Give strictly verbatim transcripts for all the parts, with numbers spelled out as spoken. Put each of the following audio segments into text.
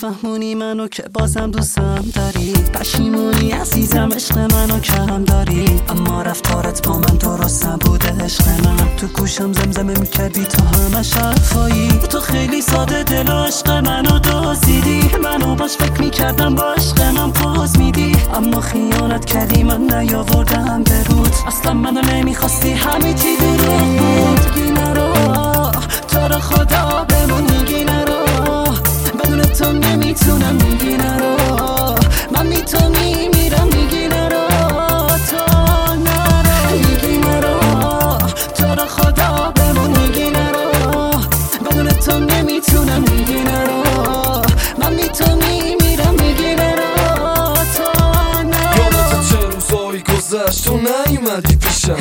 نفهمونی منو که بازم دوستم داری، پشیمونی عزیزم عشق منو کم داری، اما رفتارت با من درست نبوده عشق من. تو گوشم زمزمه میکردی تو همه شفایی، تو خیلی ساده دل و عشق منو دزدیدی، منو باش فکر میکردم با عشق من پوز میدی، اما خیانت کردی من نیاوردم به رود، اصلا منو نمیخواستی همه چی دروغ بود. میگی نرو تو رو خدا بمون، میگی نرو بدون تو نمیتونم، میگی نرو من بی تو میمیرم، میگی نرو تو نرو، میگی نرو تو رو خدا بمون، میگی نرو بدون تو نمیتونم، میگی نرو من بی تو میمیرم، میگی نرو تو نرو. یادت چه روزایی گذشت تو نیومدی پیشم،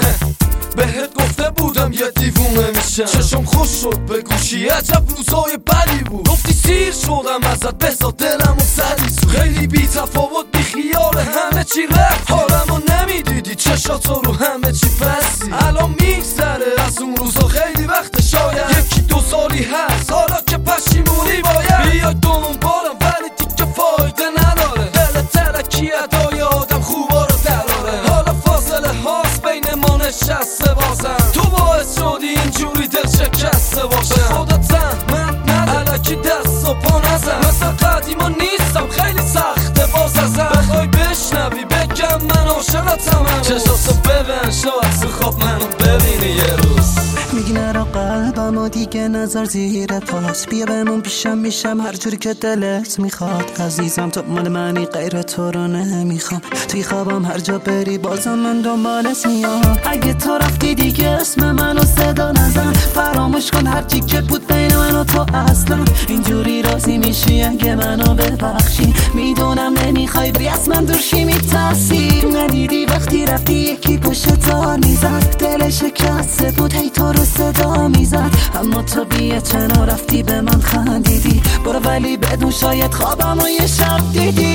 بهت گفته بودم یه دیوونه میشم، چشم خوش شد به گوشی عجب روزای بدی بود، گفتی سیر شدم ازت بزا دلم و زدی سو، خیلی بی تفاوت بی خیال همه چی رفت، حالمو نمیدیدی چشاتو رو همه چی بستی، الان میگذره از اون روزا خیلی وقت، شاید یکی دو سالی هست حالا که پشیمونی باید بیای دنبالم، ولی دیگه فایده نداره، دل ترکی ادای آدم خوبا رو دراره، حالا فاصله هاست بین ما نشسته بازم، تو باعث شدی اینجوری دل شکسته باشه، خودت زحمت نده الکی دست و پا نزن، مثل قدیما نیستم خیلی سخته باز ازم، بخوای بشنوی بگم من عاشقتم، چشاتو ببین شاید تو خواب منو ببینی یه روز. میگی نرو قلبم و دیگه نظر زیر پاس، بیا بمون پیشم میشم هر جوری که دلت میخواد، عزیزم تو مال منی غیر تو رو نمیخوام، توی خوابم هر جا بری بازم من دنبالت میام، اگه تو رفتی دیگه اسم منو صدا نزن، فراموش کن هر چی که بود بین من و تو، اصلا اینجوری راضی میشی اگه منو ببخشی، میدونم نمیخوای بری از من دورشی، میترسی ندیدی وقتی رفتی یکی پشت دار میزد، دل شکسته بود هی تو رو صدا میزد، اما تو بی‌اعتنا رفتی به من خندیدی، برو ولی بدون شاید خوابم و یه شب دیدی،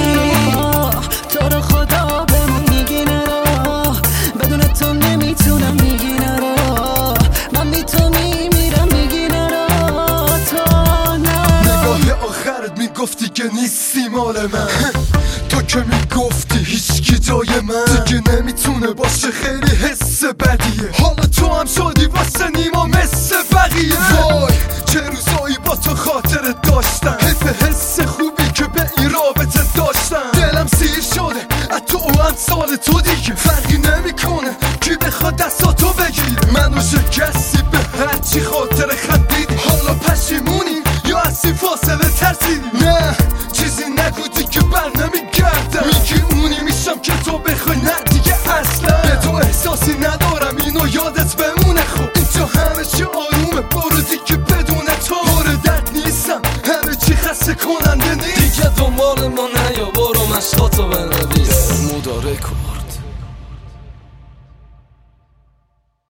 تو رو خدا بمون، میگی نرو بدون تو نمیتونم، میگی نرو من بی تو میمیرم، میگی نرو تو نرو. نگاه آخرت میگفتی که نیستی مال من، تو که میگفتی هیچکی جای من دیگه نمیتونه باشه، خیلی حس بدیه، حالا تو هم شدی واسه نیما مثل بقیه، وای چه روزایی با تو خاطرت داشتم، حیف حس خوبی که به این رابطه داشتم، دلم سیر شده از تو و امثال تو دیگه، فرقی نمیکنه کی بخواد دستاتو بگیره، منو شکستی به هرچی خاطر خندیدی، حالا پشیمونی یا از این فاصله ترسیدی، نه چیزی نگودی که بر نمیگردم، میگی اونی میشم که تو بخوای، نه دیگه اصلا به تو احساسی ندارم اینو یادت بمونه، خب اینجا همه چی آرومه برو دیگه بدون تو، باره درد نیستم همه چی خسته کننده نیست، دیگه دنبال ما نیا برو مشقاتو بنویس مداره کن.